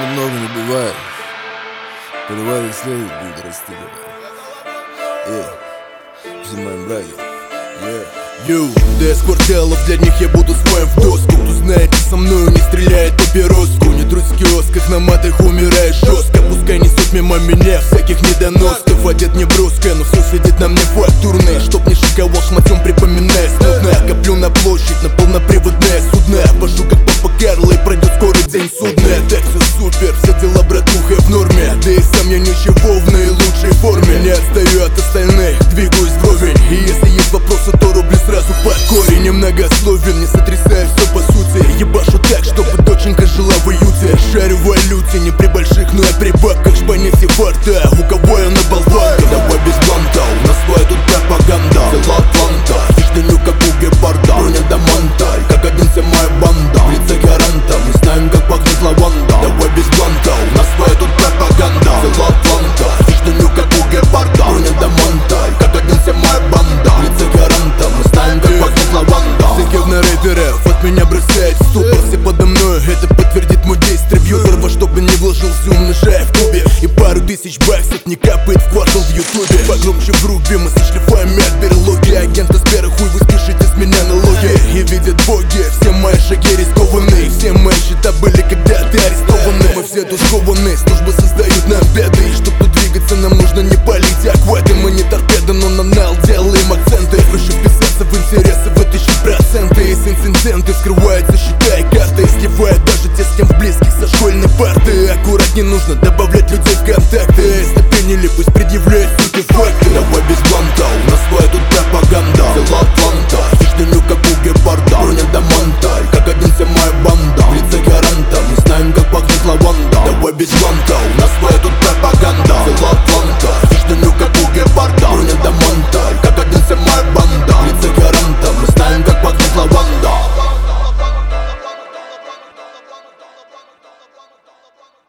много не бывает. Поливали следует будет расти. Взимаем браги. Без кварталов, для них я буду своим в доску. Кто знает, со мною не стреляет папироску. Не трусь в киосках, на матах умираешь жестко. Пускай несут мимо меня всяких недоносков. Одет не броско, но все светит на мне фактурное. Чтоб не шиковал шматем, припоминая смутно. Коплю на площадь, на полноприводное судно. Вожу как папа Карло, и пройдет скорый день судная. Так все супер, все дела, братуха, в норме. Да и сам я ничего в наилучшей форме. Не отстаю от остальных, двигаюсь вровень. И если есть вопросы, то рублю сразу под корень. Немногословен, не сотрясая все по сути. Ебашу так, чтобы доченька жила в уюте. Шарю в валюте, не при больших, но и при бабках. Шпани все фарта, у кого я на болванке. Давай без бланта, у нас своя тут пропаганда. Дела Атланта, хищню как у гепарда. Броня до монталь, как один вся моя банда. В лице гаранта, мы знаем, как пахнет лаванда. Давай без бланта, у нас своя тут пропаганда. Дела Атланта, хищню как у гепарда. Броня до монталь, как один вся моя банда. В лице гаранта, мы знаем, как пахнет лаванда. Все говно рэперов от меня бросает ступор. Все подо мною, это подтвердит мой дистрибьютор. Во что бы ни вложился, умножая в кубе. И пару тысяч баксов не капает в квартал в ютубе. Погромче в рубе, мы сошлифаем от берлоги. Агента Сбера, хуй вы спешите с меня налоги. И видят боги, все мои шаги рискованные. Все мои счета были когда-то арестованы. Мы все тут скованы, службы создают нам беды. И чтоб тут двигаться, нам нужно не палить акваты. Мы не торпеды, но на нал делаем акценты. Выше вписаться в интересы, вытащить проценты. Из инциденты скрываются счета и карты. И сливают даже те, с кем в близких со школьной парты. Аккурат не нужно добавлять людей в контакты. Если приняли, пусть предъявляют суки факты. Давай без бланта.